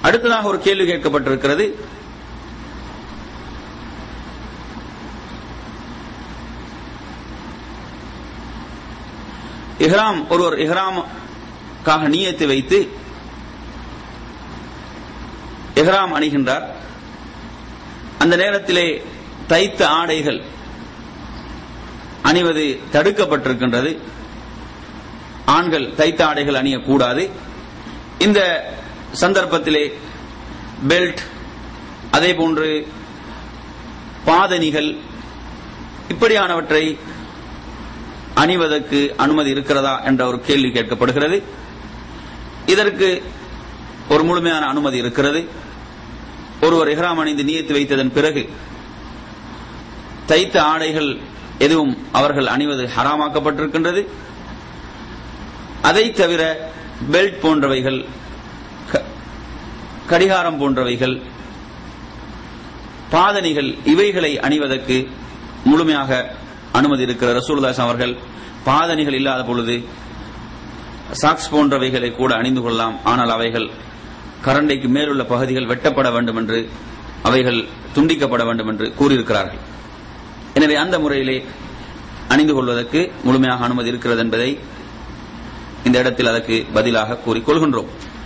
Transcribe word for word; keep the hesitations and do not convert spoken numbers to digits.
அடுத்ததாக ஒரு கேள்வி கேட்கப்பட்டிருக்கிறது. இஹ்ராம் ஒருவர் இஹ்ராமுக்காக நியத்து வைத்து இஹ்ராம் அணிகின்றார். அந்த நேரத்திலே தைத்த ஆடைகள் அணிவது தடுக்கப்பட்டிருக்கின்றது. ஆண்கள் தைத்த ஆடைகள் அணியக்கூடாது. இந்த சந்தர்ப்பத்திலே பெல்ட், அதே போன்று பாதணிகள் இப்படியானவற்றை அணிவதற்கு அனுமதி இருக்கிறதா என்ற ஒரு கேள்வி கேட்கப்படுகிறது. இதற்கு ஒரு முழுமையான அனுமதி இருக்கிறது. ஒருவர் இஹ்ராம் அணிந்து நியத்து வைத்ததன் பிறகு தைத்த ஆடைகள் எதுவும் அவர்கள் அணிவது ஹராமாக்கப்பட்டிருக்கின்றது. அதை தவிர பெல்ட் போன்றவைகள், கடிகாரம் போன்றவைகள், பாதணிகள் இவைகளை அணிவதற்கு முழுமையாக அனுமதி இருக்கிற ரசூலுல்லாஹி அவர்கள் பாதணிகள் இல்லாத பொழுது சாக்ஸ் போன்றவைகளை கூட அணிந்து கொள்ளலாம். ஆனால் அவைகள் கரண்டைக்கு மேலுள்ள பகுதிகள் வெட்டப்பட வேண்டும் என்று, அவைகள் துண்டிக்கப்பட வேண்டும் என்று கூறியிருக்கிறார்கள். எனவே அந்த முறையிலே அணிந்து கொள்வதற்கு முழுமையாக அனுமதி இருக்கிறது என்பதை இந்த இடத்தில் அதற்கு பதிலாக கூறிக்கொள்கின்றோம்.